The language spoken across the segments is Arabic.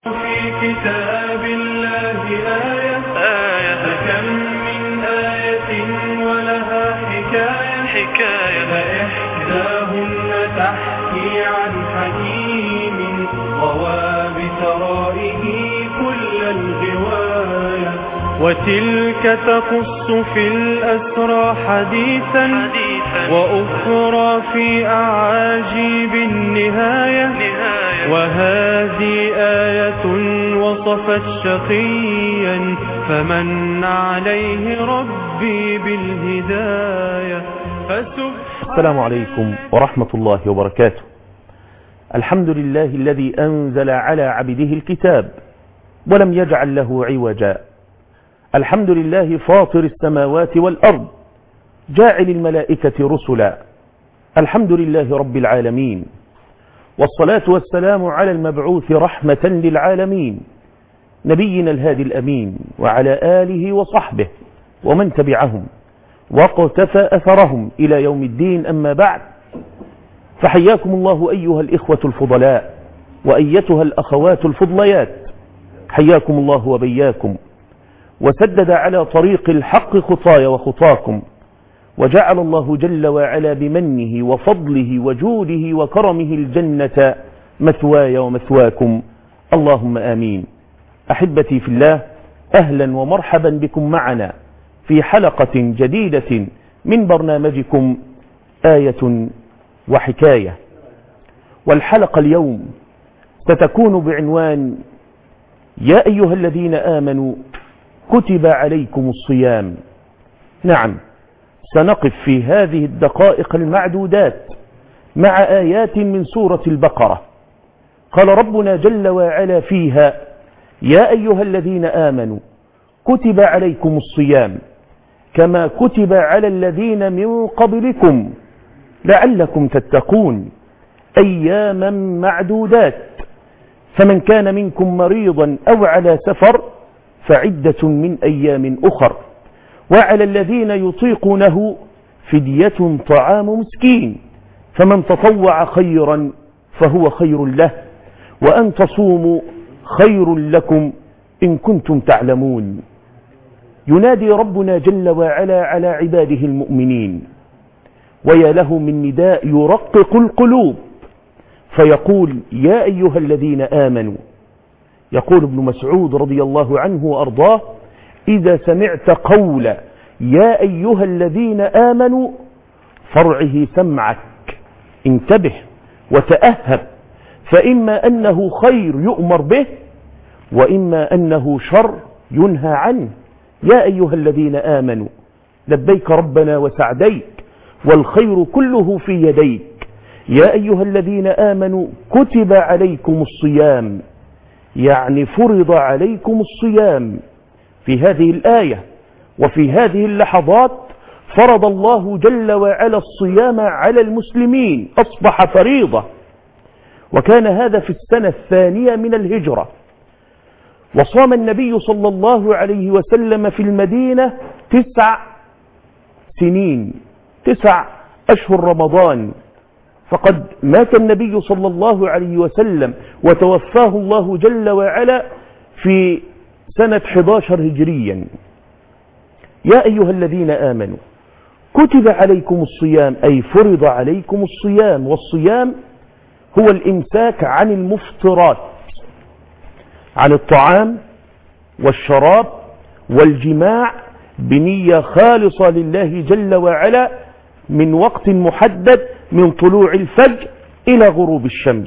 في كتاب الله آية فكم من آية ولها حكاية فإحداهن تحكي عن حكيم روى بثرائه كل الغواية، وتلك تقص في الأسرى حديثا وأخرى في أعاجيب النهاية. وهذه آية وصفت شقيا فمن عليه ربي بالهداية. السلام عليكم ورحمة الله وبركاته. الحمد لله الذي أنزل على عبده الكتاب ولم يجعل له عوجا. الحمد لله فاطر السماوات والأرض جاعل الملائكة رسلا. الحمد لله رب العالمين، والصلاة والسلام على المبعوث رحمة للعالمين نبينا الهادي الأمين وعلى آله وصحبه ومن تبعهم واقتفى أثرهم إلى يوم الدين. أما بعد، فحياكم الله أيها الإخوة الفضلاء وأيتها الأخوات الفضليات، حياكم الله وبياكم، وسدد على طريق الحق خطايا وخطاكم، وجعل الله جل وعلا بمنه وفضله وجوده وكرمه الجنة مثواي ومثواكم، اللهم آمين. أحبتي في الله، أهلا ومرحبا بكم معنا في حلقة جديدة من برنامجكم آية وحكاية. والحلقة اليوم ستكون بعنوان يا أيها الذين آمنوا كتب عليكم الصيام. نعم، سنقف في هذه الدقائق المعدودات مع آيات من سورة البقرة. قال ربنا جل وعلا فيها يا أيها الذين آمنوا كتب عليكم الصيام كما كتب على الذين من قبلكم لعلكم تتقون أياما معدودات، فمن كان منكم مريضا أو على سفر فعدة من أيام أخر، وعلى الذين يطيقونه فدية طعام مسكين، فمن تطوع خيرا فهو خير له، وأن تصوموا خير لكم إن كنتم تعلمون. ينادي ربنا جل وعلا على عباده المؤمنين، ويا له من نداء يرقق القلوب، فيقول يا أيها الذين آمنوا. يقول ابن مسعود رضي الله عنه وأرضاه إذا سمعت قول يا أيها الذين آمنوا فارعه سمعك، انتبه وتأهب، فإما أنه خير يؤمر به وإما أنه شر ينهى عنه. يا أيها الذين آمنوا لبيك ربنا وسعديك والخير كله في يديك. يا أيها الذين آمنوا كتب عليكم الصيام، يعني فرض عليكم الصيام. في هذه الآية وفي هذه اللحظات فرض الله جل وعلا الصيام على المسلمين، أصبح فريضة. وكان هذا في السنة الثانية من الهجرة، وصام النبي صلى الله عليه وسلم في المدينة 9 سنين، 9 أشهر رمضان. فقد مات النبي صلى الله عليه وسلم وتوفاه الله جل وعلا في سنة 11 هجريا. يا أيها الذين آمنوا كتب عليكم الصيام، أي فرض عليكم الصيام. والصيام هو الإمساك عن المفطرات، عن الطعام والشراب والجماع بنية خالصة لله جل وعلا من وقت محدد من طلوع الفجر إلى غروب الشمس.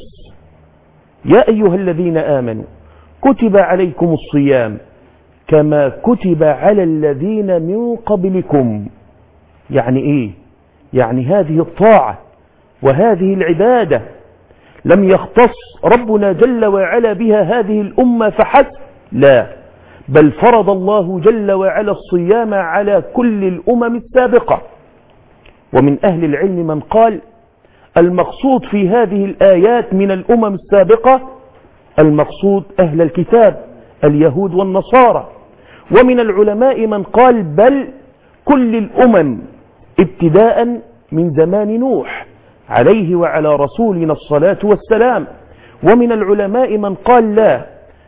يا أيها الذين آمنوا كتب عليكم الصيام كما كتب على الذين من قبلكم. يعني إيه؟ يعني هذه الطاعة وهذه العبادة لم يختص ربنا جل وعلا بها هذه الأمة فحسب، لا، بل فرض الله جل وعلا الصيام على كل الأمم السابقة. ومن أهل العلم من قال المقصود في هذه الآيات من الأمم السابقة المقصود أهل الكتاب اليهود والنصارى. ومن العلماء من قال بل كل الأمم ابتداء من زمان نوح عليه وعلى رسولنا الصلاة والسلام. ومن العلماء من قال لا،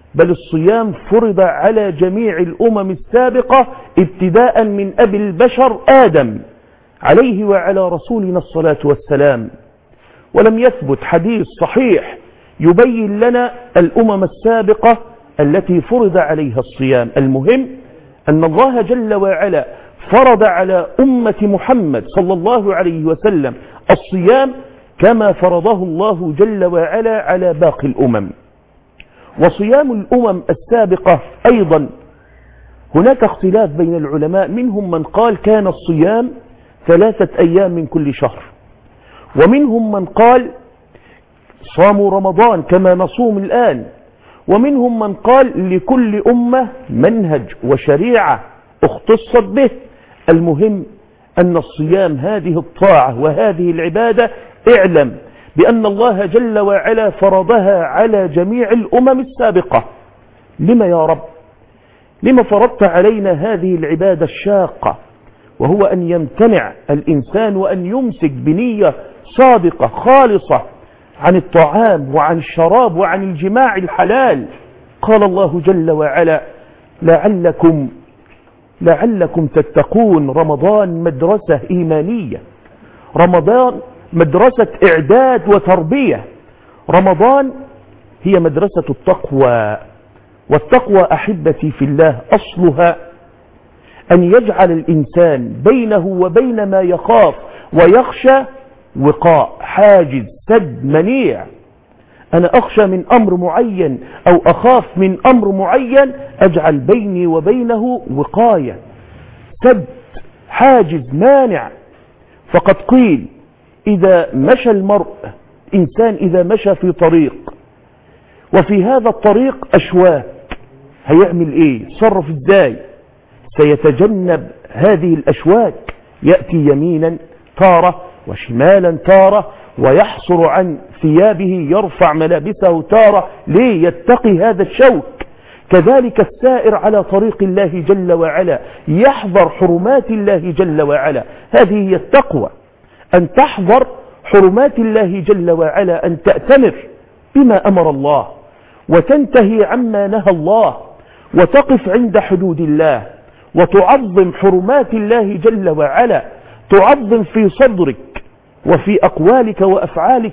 بل الصيام فرض على جميع الأمم السابقة ابتداء من أبي البشر آدم عليه وعلى رسولنا الصلاة والسلام. ولم يثبت حديث صحيح يبين لنا الأمم السابقة التي فرض عليها الصيام. المهم أن الله جل وعلا فرض على أمة محمد صلى الله عليه وسلم الصيام كما فرضه الله جل وعلا على باقي الأمم. وصيام الأمم السابقة أيضا هناك اختلاف بين العلماء، منهم من قال كان الصيام 3 أيام من كل شهر، ومنهم من قال صاموا رمضان كما نصوم الآن، ومنهم من قال لكل أمة منهج وشريعة اختصت به. المهم أن الصيام هذه الطاعة وهذه العبادة اعلم بأن الله جل وعلا فرضها على جميع الأمم السابقة. لما يا رب؟ لما فرضت علينا هذه العبادة الشاقة؟ وهو أن يمتنع الإنسان وأن يمسك بنية صادقة خالصة عن الطعام وعن الشراب وعن الجماع الحلال. قال الله جل وعلا لعلكم تتقون. رمضان مدرسة إيمانية، رمضان مدرسة إعداد وتربية، رمضان هي مدرسة التقوى. والتقوى أحبتي في الله أصلها أن يجعل الإنسان بينه وبين ما يخاف ويخشى وقاء، حاجز، سد، منيع. أنا أخشى من أمر معين أو أخاف من أمر معين، أجعل بيني وبينه وقاية، سد، حاجز، مانع. فقد قيل إذا مشى المرء، إنسان إذا مشى في طريق وفي هذا الطريق أشواك، هيعمل إيه؟ صرف إزاي؟ سيتجنب هذه الأشواك، يأتي يمينا تارة وشمالا تارة، ويحصر عن ثيابه، يرفع ملابسه تارة، ليه؟ يتقي هذا الشوك. كذلك السائر على طريق الله جل وعلا يحذر حرمات الله جل وعلا. هذه هي التقوى، أن تحذر حرمات الله جل وعلا، أن تأتمر بما أمر الله وتنتهي عما نهى الله، وتقف عند حدود الله وتعظم حرمات الله جل وعلا، تعظم في صدرك وفي أقوالك وأفعالك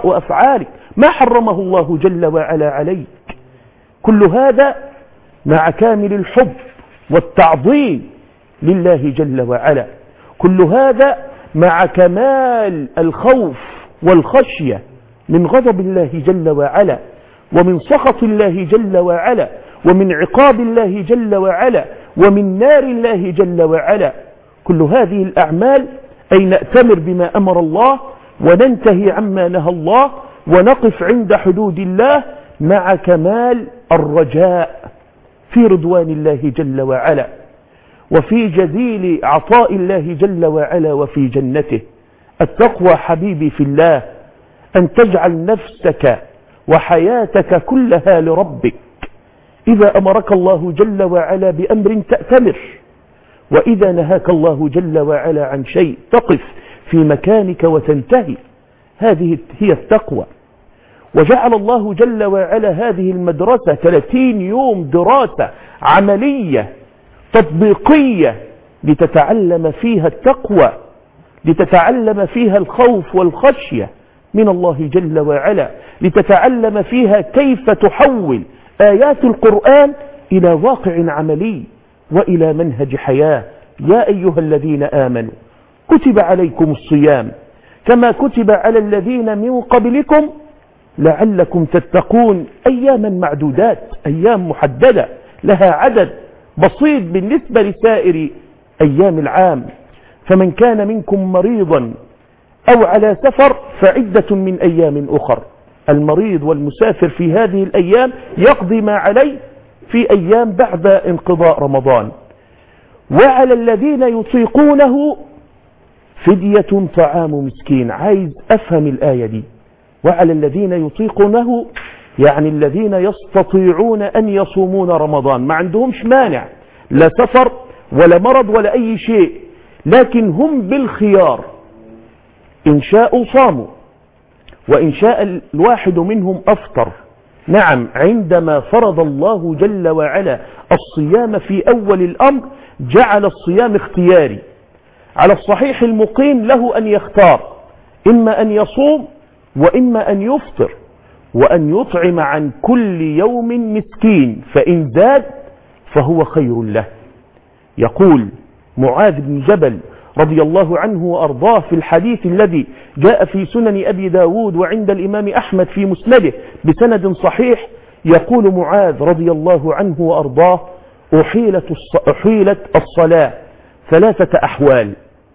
ما حرمه الله جل وعلا عليك. كل هذا مع كامل الحب والتعظيم لله جل وعلا، كل هذا مع كمال الخوف والخشية من غضب الله جل وعلا، ومن سخط الله جل وعلا، ومن عقاب الله جل وعلا، ومن نار الله جل وعلا. كل هذه الأعمال أي نأتمر بما أمر الله وننتهي عما نهى الله ونقف عند حدود الله مع كمال الرجاء في رضوان الله جل وعلا، وفي جزيل عطاء الله جل وعلا، وفي جنته. التقوى حبيبي في الله أن تجعل نفسك وحياتك كلها لربك. إذا أمرك الله جل وعلا بأمر تأتمر، وإذا نهاك الله جل وعلا عن شيء تقف في مكانك وتنتهي. هذه هي التقوى. وجعل الله جل وعلا هذه المدرسة 30 يوم دراسة عملية تطبيقية لتتعلم فيها التقوى، لتتعلم فيها الخوف والخشية من الله جل وعلا، لتتعلم فيها كيف تحول آيات القرآن إلى واقع عملي وإلى منهج حياة. يا أيها الذين آمنوا كتب عليكم الصيام كما كتب على الذين من قبلكم لعلكم تتقون. أياما معدودات، أيام محددة لها عدد بسيط بالنسبة لسائر أيام العام. فمن كان منكم مريضا أو على سفر فعدة من أيام أخر. المريض والمسافر في هذه الأيام يقضي ما عليه في أيام بعد انقضاء رمضان. وعلى الذين يطيقونه فدية طعام مسكين. عايز أفهم الآية دي. وعلى الذين يطيقونه يعني الذين يستطيعون أن يصومون رمضان، ما عندهمش مانع، لا سفر ولا مرض ولا أي شيء، لكن هم بالخيار، إن شاءوا صاموا وإن شاء الواحد منهم أفطر. نعم، عندما فرض الله جل وعلا الصيام في أول الأمر جعل الصيام اختياري. على الصحيح المقيم له أن يختار، إما أن يصوم وإما أن يفطر، وأن يطعم عن كل يوم مسكين، فإن زاد فهو خير له. يقول معاذ بن جبل رضي الله عنه وأرضاه في الحديث الذي جاء في سنن أبي داود وعند الإمام أحمد في مسنده بسند صحيح، يقول معاذ رضي الله عنه وأرضاه: أحيلت الصلاة 3 أحوال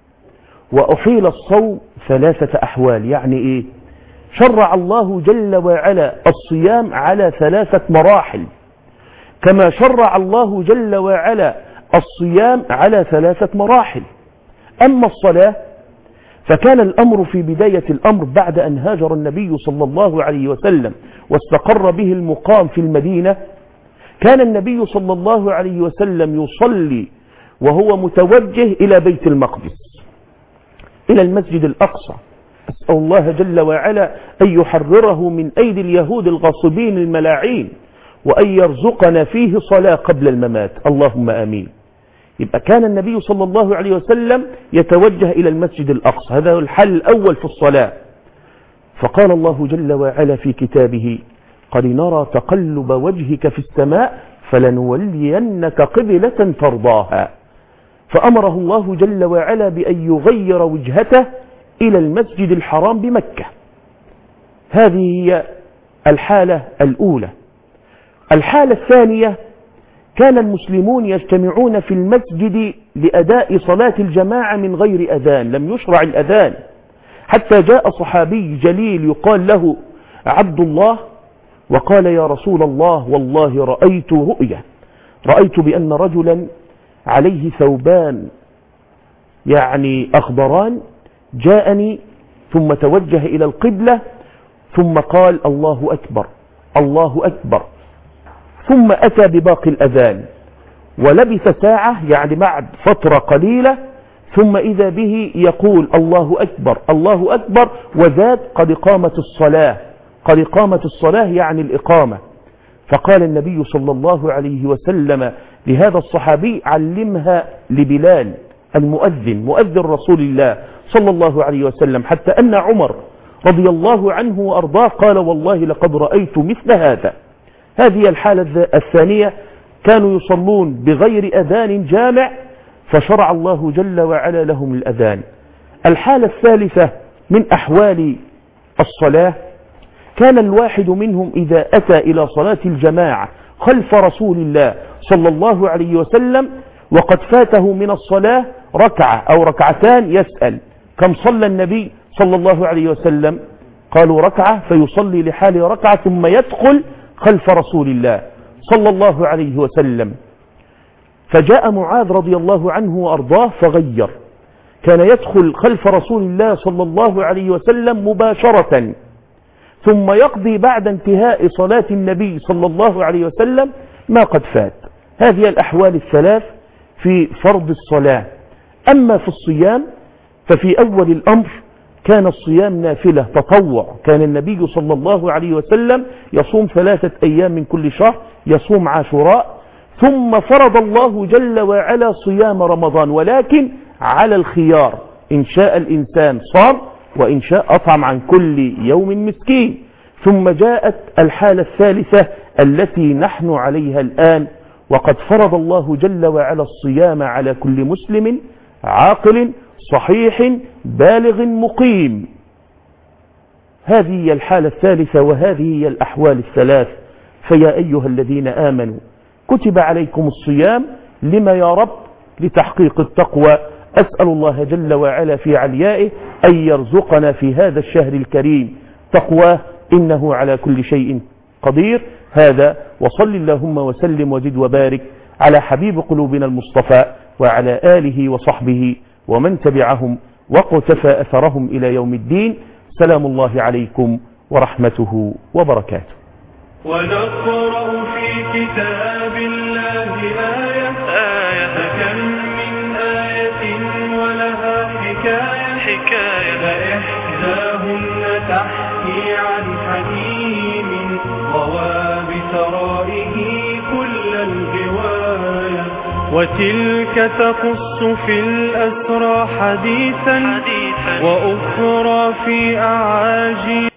وأحيل الصوم 3 أحوال. يعني إيه؟ شرع الله جل وعلا الصيام على 3 مراحل، كما شرع الله جل وعلا الصيام على 3 مراحل. أما الصلاة فكان الأمر في بداية الأمر بعد أن هاجر النبي صلى الله عليه وسلم واستقر به المقام في المدينة، كان النبي صلى الله عليه وسلم يصلي وهو متوجه إلى بيت المقدس، إلى المسجد الأقصى. أسأل الله جل وعلا أن يحرره من أيدي اليهود الغاصبين الملاعين، وأن يرزقنا فيه صلاة قبل الممات، اللهم آمين. يبقى كان النبي صلى الله عليه وسلم يتوجه إلى المسجد الأقصى، هذا هو الحل الأول في الصلاة. فقال الله جل وعلا في كتابه: قد نرى تقلب وجهك في السماء فلنولينك قبلة ترضاها. فأمره الله جل وعلا بأن يغير وجهته إلى المسجد الحرام بمكة. هذه هي الحالة الأولى. الحالة الثانية: كان المسلمون يجتمعون في المسجد لأداء صلاة الجماعة من غير أذان، لم يشرع الأذان، حتى جاء صحابي جليل يقال له عبد الله وقال: يا رسول الله، والله رأيت رؤيا، رأيت بأن رجلا عليه ثوبان يعني أخضران جاءني ثم توجه إلى القبلة ثم قال: الله أكبر الله أكبر، ثم أتى بباقي الأذان ولبث ساعة، يعني بعد فترة قليلة، ثم إذا به يقول: الله أكبر الله أكبر، وزاد: قد قامت الصلاة قد قامت الصلاة، يعني الإقامة. فقال النبي صلى الله عليه وسلم لهذا الصحابي: علمها لبلال المؤذن، مؤذن رسول الله صلى الله عليه وسلم، حتى أن عمر رضي الله عنه وأرضاه قال: والله لقد رأيت مثل هذا. هذه الحالة الثانية، كانوا يصلون بغير أذان جامع فشرع الله جل وعلا لهم الأذان. الحالة الثالثة من أحوال الصلاة: كان الواحد منهم إذا أتى إلى صلاة الجماعة خلف رسول الله صلى الله عليه وسلم وقد فاته من الصلاة ركعة أو ركعتان، يسأل: كم صلى النبي صلى الله عليه وسلم؟ قالوا: ركعة، فيصلي لحاله ركعة ثم يدخل خلف رسول الله صلى الله عليه وسلم. فجاء معاذ رضي الله عنه وأرضاه فغير، كان يدخل خلف رسول الله صلى الله عليه وسلم مباشرة، ثم يقضي بعد انتهاء صلاة النبي صلى الله عليه وسلم ما قد فات. هذه الأحوال الثلاث في فرض الصلاة. أما في الصيام ففي أول الأمر كان الصيام نافلة تطوع، كان النبي صلى الله عليه وسلم يصوم 3 أيام من كل شهر، يصوم عاشوراء، ثم فرض الله جل وعلا صيام رمضان، ولكن على الخيار، إن شاء الإنسان صام وإن شاء أطعم عن كل يوم مسكين. ثم جاءت الحالة الثالثة التي نحن عليها الآن، وقد فرض الله جل وعلا الصيام على كل مسلم عاقل صحيح بالغ مقيم. هذه هي الحالة الثالثة، وهذه هي الأحوال الثلاث. فيا أيها الذين آمنوا كتب عليكم الصيام، لما يا رب؟ لتحقيق التقوى. أسأل الله جل وعلا في عليائه أن يرزقنا في هذا الشهر الكريم تقواه، إنه على كل شيء قدير. هذا، وصل اللهم وسلم وزد وبارك على حبيب قلوبنا المصطفى وعلى آله وصحبه ومن تبعهم وقتفى أثرهم إلى يوم الدين. سلام الله عليكم ورحمته وبركاته. ونقرأ في كتاب الله آية فكم من آية ولها حكاية فإحداهن تحكي عن حكيم وتلك تقص في الأسرى حديثا وأخرى في أعاجيب.